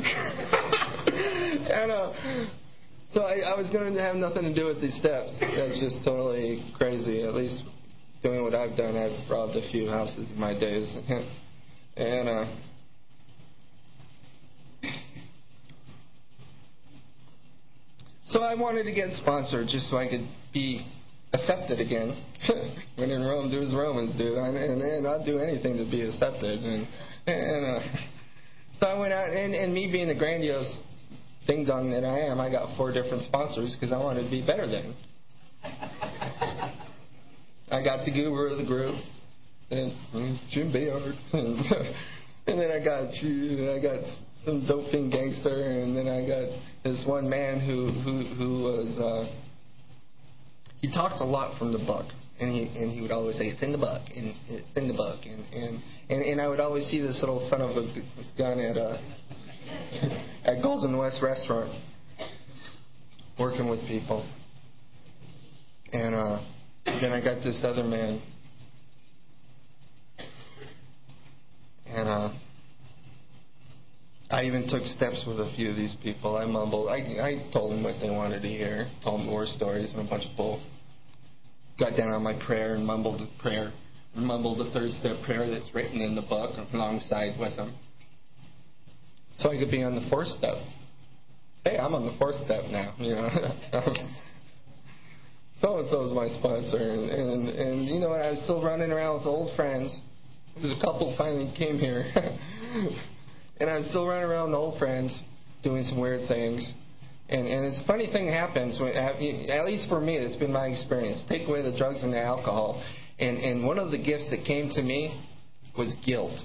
And so I was going to have nothing to do with these steps. That's just totally crazy. At least doing what I've done, I've robbed a few houses in my days. And so I wanted to get sponsored just so I could be accepted again. When in Rome, do as Romans do. And I'll do anything to be accepted. So I went out, and me being the grandiose ding-dong that I am, I got 4 different sponsors because I wanted to be better than. I got the guru of the group, and Jim Bayard, and then I got some doping gangster, and then I got this one man who was he talked a lot from the book, and he would always say it's in the book, and it's in the book, and I would always see this little son of a gun at Golden West Restaurant working with people, and then I got this other man, and I even took steps with a few of these people. I mumbled. I told them what they wanted to hear. Told them war stories and a bunch of bull. Got down on my prayer and mumbled a prayer. Mumbled the 3rd step prayer that's written in the book alongside with them. So I could be on the 4th step. Hey, I'm on the 4th step now. You know. So-and-so is my sponsor. And you know what? I was still running around with old friends. There was a couple finally came here. And I was still running around with old friends, doing some weird things. And it's a funny thing happens, when, at least for me, it's been my experience. Take away the drugs and the alcohol. And one of the gifts that came to me was guilt.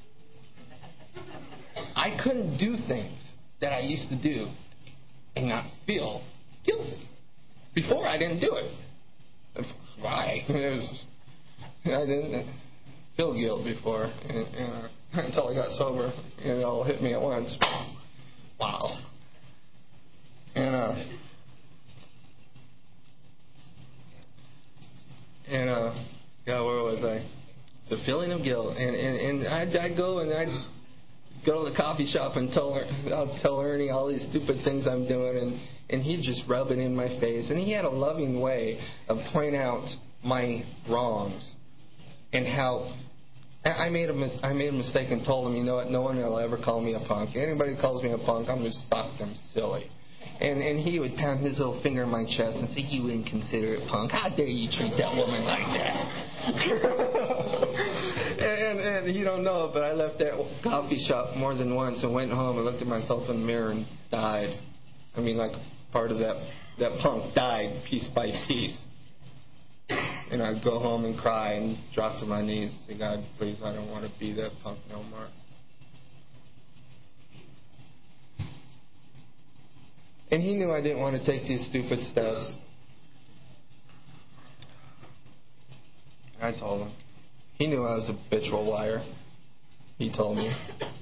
I couldn't do things that I used to do and not feel guilty. Before, I didn't do it. Why? I didn't feel guilt before. Until I got sober, and it all hit me at once. Wow. And yeah, where was I? The feeling of guilt. And I'd go and I'd go to the coffee shop and I'll tell Ernie all these stupid things I'm doing, and he'd just rub it in my face. And he had a loving way of pointing out my wrongs and how I made a mistake and told him, you know what, no one will ever call me a punk. Anybody who calls me a punk, I'm going to sock them silly. And he would pound his little finger in my chest and say, you inconsiderate punk, how dare you treat that woman like that? and you don't know it, but I left that coffee shop more than once and went home and looked at myself in the mirror and died. I mean, like part of that punk died piece by piece. And I'd go home and cry and drop to my knees and say, God, please, I don't want to be that punk no more. And he knew I didn't want to take these stupid steps. I told him. He knew I was a habitual liar. He told me.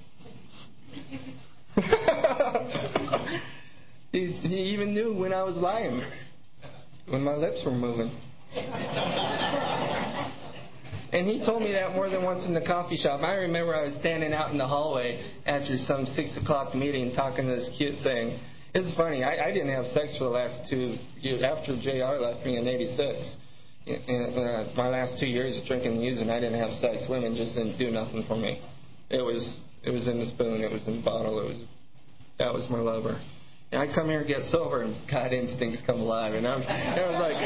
He even knew when I was lying, when my lips were moving. And he told me that more than once in the coffee shop. I remember I was standing out in the hallway after some 6 o'clock meeting talking to this cute thing. It's funny, I didn't have sex for the last 2 years. After JR left me in 86, my last 2 years of drinking and using, I didn't have sex. Women just didn't do nothing for me. It was in the spoon, it was in the bottle, that was my lover. And I come here and get sober, and God, instincts come alive. And I was like,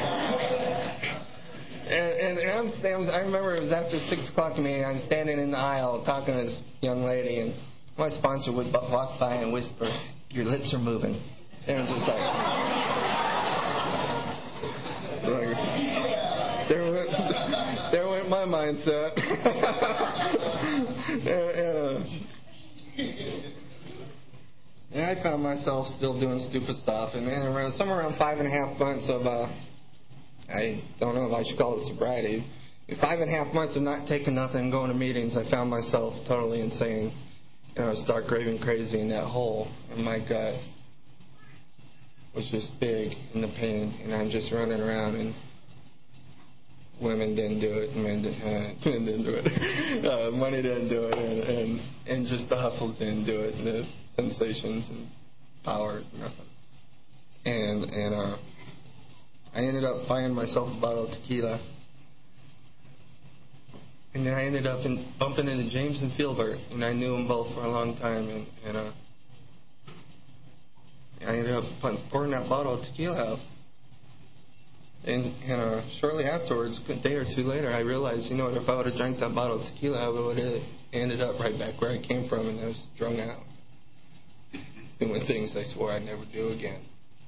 and I remember it was after 6 o'clock meeting. I'm standing in the aisle talking to this young lady, and my sponsor would walk by and whisper, "Your lips are moving." And it was just like mindset. and I found myself still doing stupid stuff. And then somewhere around 5.5 months of, I don't know if I should call it sobriety, 5.5 months of not taking nothing and going to meetings, I found myself totally insane. And I was stark raving crazy in that hole in my gut was just big in the pain. And I'm just running around, and women didn't do it, men didn't do it, money didn't do it, and just the hustles didn't do it, and the sensations and power, nothing. And I ended up buying myself a bottle of tequila. And then I ended up bumping into James and Filbert, and I knew them both for a long time. And I ended up pouring that bottle of tequila out. And shortly afterwards, a day or two later, I realized, you know what, if I would have drank that bottle of tequila, I would have ended up right back where I came from, and I was drunk out. Doing things I swore I'd never do again.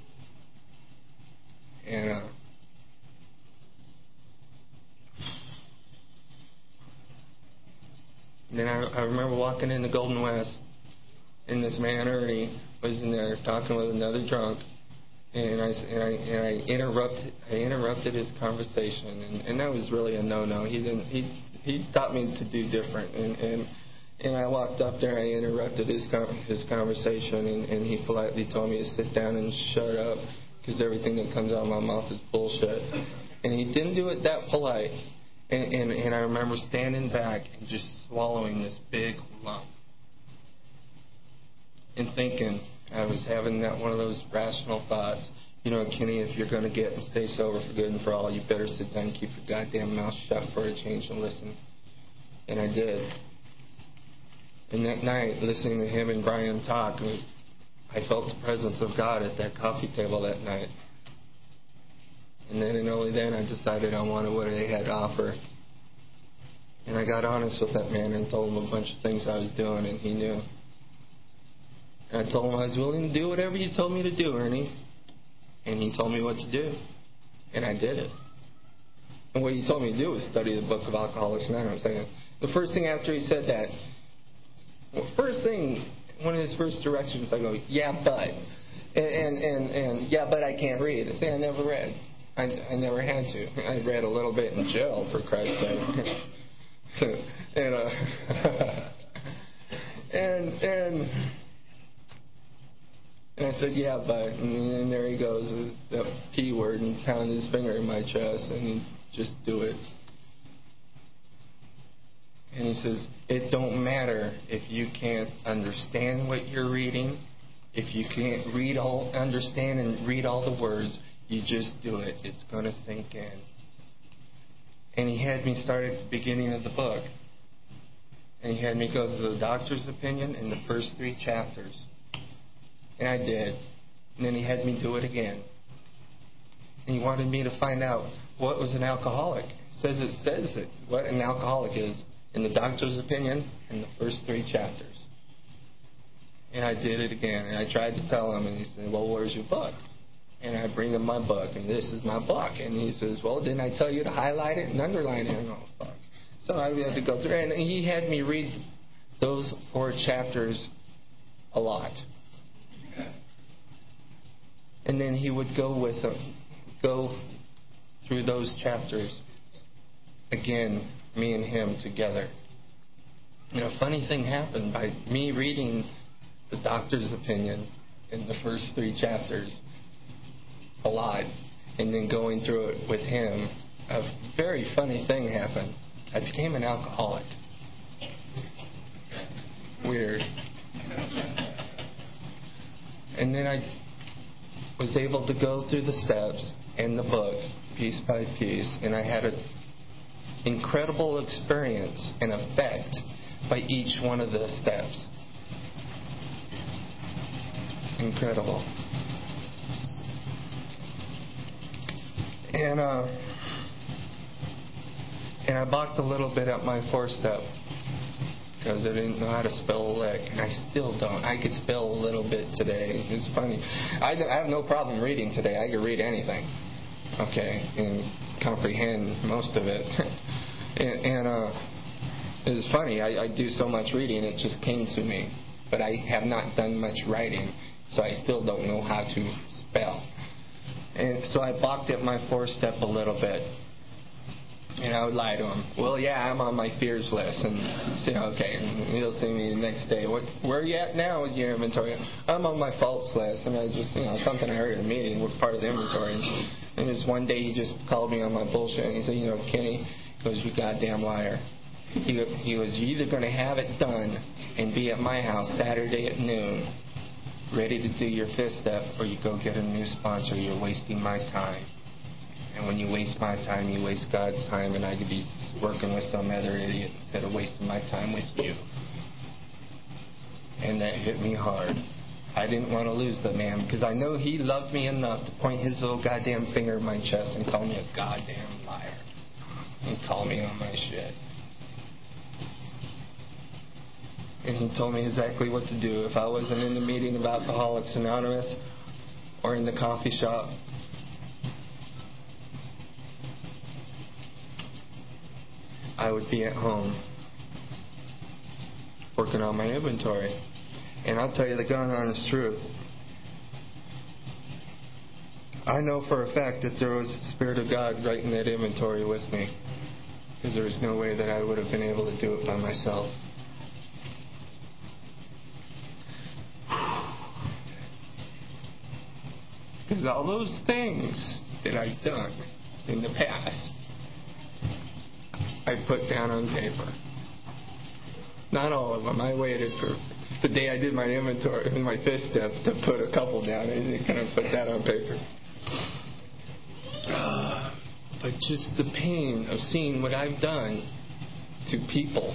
And then I remember walking into Golden West, and this man Ernie was in there talking with another drunk, and I interrupted his conversation, and that was really a no-no. He taught me to do different, and I walked up there, I interrupted his conversation, and he politely told me to sit down and shut up, because everything that comes out of my mouth is bullshit. And he didn't do it that polite. And I remember standing back and just swallowing this big lump. And thinking, I was having one of those rational thoughts, you know, Kenny, if you're going to get and stay sober for good and for all, you better sit down and keep your goddamn mouth shut for a change and listen. And I did. And that night, listening to him and Brian talk, I felt the presence of God at that coffee table that night. And then and only then I decided I wanted what they had to offer. And I got honest with that man and told him a bunch of things I was doing, and he knew. And I told him I was willing to do whatever you told me to do, Ernie. And he told me what to do. And I did it. And what he told me to do was study the book of Alcoholics Anonymous. The first thing after he said that, one of his first directions, I go, yeah, but. And yeah, but I can't read. I say, I never read. I never had to. I read a little bit in jail, for Christ's sake. and I said, yeah, but. And there he goes, with the P word, and pounded his finger in my chest, and he just do it. And he says, it don't matter if you can't understand what you're reading, if you can't understand and read all the words. You just do it. It's going to sink in. And he had me start at the beginning of the book. And he had me go to the doctor's opinion in the first 3 chapters. And I did. And then he had me do it again. And he wanted me to find out what was an alcoholic. It says what an alcoholic is in the doctor's opinion in the first 3 chapters. And I did it again. And I tried to tell him, and he said, well, where's your book? And I bring him my book, and this is my book. And he says, well, didn't I tell you to highlight it and underline it? And fuck. So I had to go through, and he had me read those 4 chapters a lot. And then he would go through those chapters again, me and him together. And a funny thing happened by me reading the doctor's opinion in the first 3 chapters a lot, and then going through it with him. A very funny thing happened. I became an alcoholic. Weird. And then I was able to go through the steps in the book, piece by piece, and I had an incredible experience and effect by each one of the steps. Incredible. And I balked a little bit at my 4-step because I didn't know how to spell a lick, and I still don't. I could spell a little bit today. It's funny. I have no problem reading today. I can read anything, okay, and comprehend most of it. And it was funny. I do so much reading, it just came to me. But I have not done much writing, so I still don't know how to spell. And so I balked at my 4-step a little bit. And I would lie to him. Well, yeah, I'm on my fears list. And say, okay. And he'll see me the next day. Where are you at now with your inventory? I'm on my faults list. And I just, something I heard at a meeting was part of the inventory. And this one day he just called me on my bullshit. And he said, Kenny, he goes, you goddamn liar. He goes, you're either going to have it done and be at my house Saturday at noon, ready to do your 5th step, or you go get a new sponsor. You're wasting my time. And when you waste my time, you waste God's time, and I could be working with some other idiot instead of wasting my time with you. And that hit me hard. I didn't want to lose the man, because I know he loved me enough to point his little goddamn finger at my chest and call me a goddamn liar. And call me on my shit. And he told me exactly what to do. If I wasn't in the meeting of Alcoholics Anonymous or in the coffee shop, I would be at home working on my inventory. And I'll tell you the God honest truth. I know for a fact that there was the Spirit of God writing that inventory with me, because there was no way that I would have been able to do it by myself. Because all those things that I've done in the past, I put down on paper. Not all of them. I waited for the day I did my inventory, my 5th step, to put a couple down. I didn't kind of put that on paper. But just the pain of seeing what I've done to people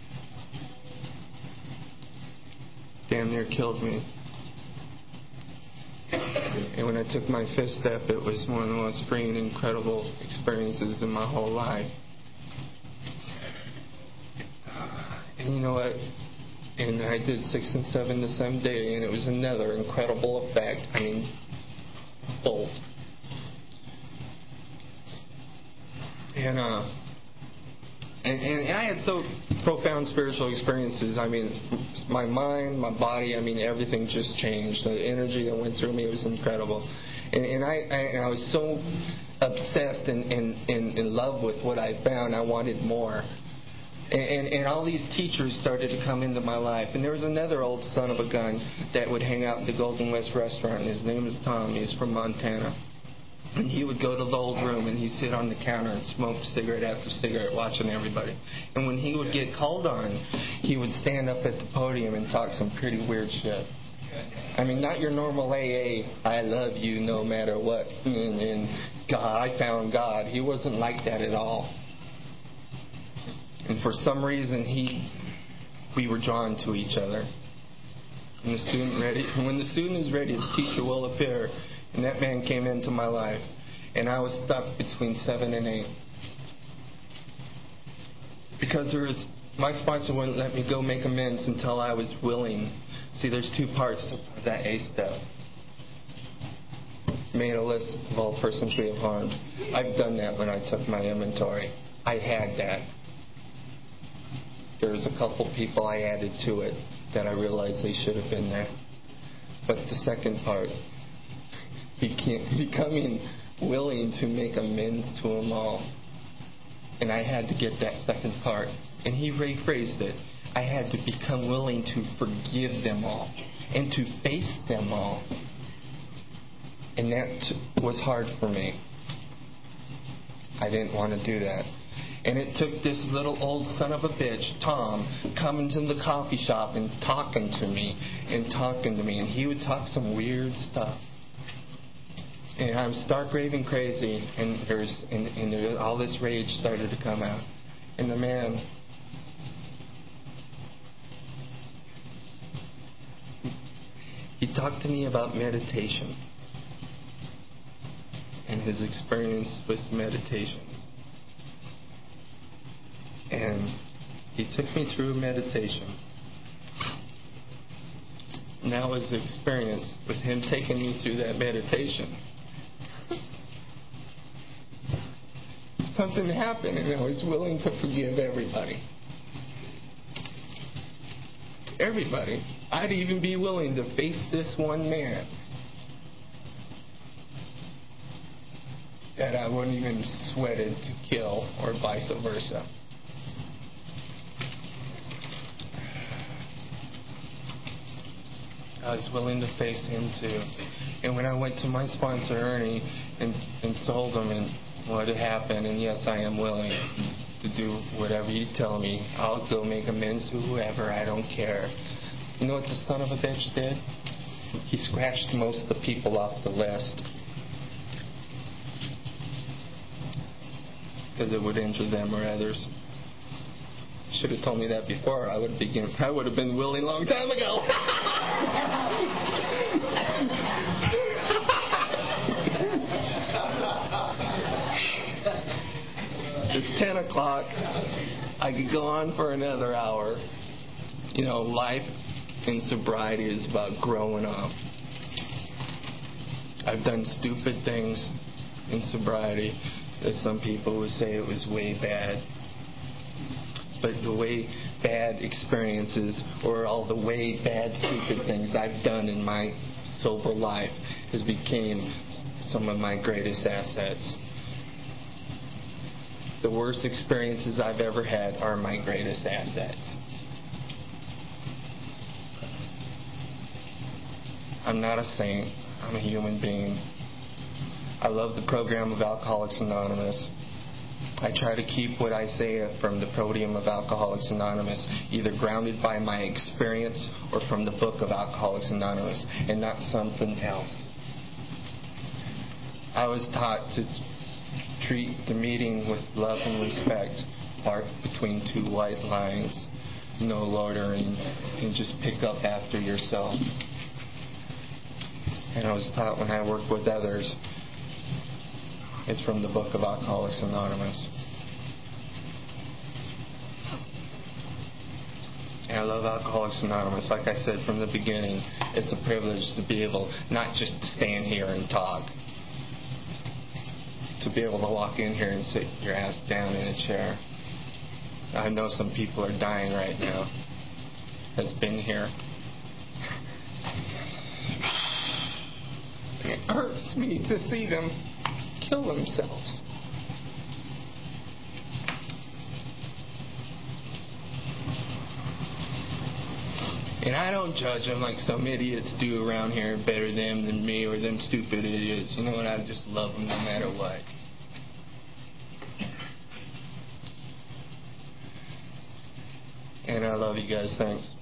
damn near killed me. And when I took my 5th step, it was one of the most freeing, incredible experiences in my whole life. And you know what? And I did 6 and 7 the same day, and it was another incredible effect. I mean, bolt. And I had so profound spiritual experiences. I mean, my mind, my body, I mean, everything just changed. The energy that went through me was incredible. And I was so obsessed and in love with what I found. I wanted more. And all these teachers started to come into my life. And there was another old son of a gun that would hang out at the Golden West restaurant. And his name was Tom. He's from Montana. And he would go to the old room and he'd sit on the counter and smoke cigarette after cigarette watching everybody. And when he would get called on, he would stand up at the podium and talk some pretty weird shit. I mean, not your normal AA, I love you no matter what. And God, I found God. He wasn't like that at all. And for some reason, we were drawn to each other. When the student is ready, the teacher will appear. And that man came into my life. And I was stuck between 7 and 8. Because my sponsor wouldn't let me go make amends until I was willing. See, there's 2 parts of that A step. Made a list of all persons we have harmed. I've done that when I took my inventory. I had that. There was a couple people I added to it that I realized they should have been there. But the second part, becoming willing to make amends to them all. And I had to get that second part. And he rephrased it. I had to become willing to forgive them all and to face them all. And that was hard for me. I didn't want to do that. And it took this little old son of a bitch, Tom, coming to the coffee shop and talking to me. And he would talk some weird stuff. And I'm stark raving crazy, and all this rage started to come out. And the man, he talked to me about meditation and his experience with meditations. And he took me through meditation. And that was the experience with him taking me through that meditation. something happened, and I was willing to forgive everybody. Everybody. I'd even be willing to face this one man that I wouldn't even sweated to kill, or vice versa. I was willing to face him too. And when I went to my sponsor, Ernie, and told him what had happened, and yes, I am willing to do whatever you tell me. I'll go make amends to whoever. I don't care. You know what the son of a bitch did? He scratched most of the people off the list because it would injure them or others. Should have told me that before. I would have been willing a long time ago. It's 10 o'clock. I could go on for another hour. You know, life in sobriety is about growing up. I've done stupid things in sobriety that some people would say it was way bad. But the way bad experiences, or all the way bad stupid things I've done in my sober life, has became some of my greatest assets. The worst experiences I've ever had are my greatest assets. I'm not a saint. I'm a human being. I love the program of Alcoholics Anonymous. I try to keep what I say from the podium of Alcoholics Anonymous either grounded by my experience or from the book of Alcoholics Anonymous, and not something else. I was taught to treat the meeting with love and respect, park between two white lines, no loitering, and just pick up after yourself. And I was taught when I work with others, it's from the book of Alcoholics Anonymous. And I love Alcoholics Anonymous. Like I said from the beginning, it's a privilege to be able not just to stand here and talk, to be able to walk in here and sit your ass down in a chair. I know some people are dying right now that's been here. It hurts me to see them kill themselves. And I don't judge them like some idiots do around here, better them than me, or them stupid idiots. You know what? I just love them no matter what. And I love you guys. Thanks.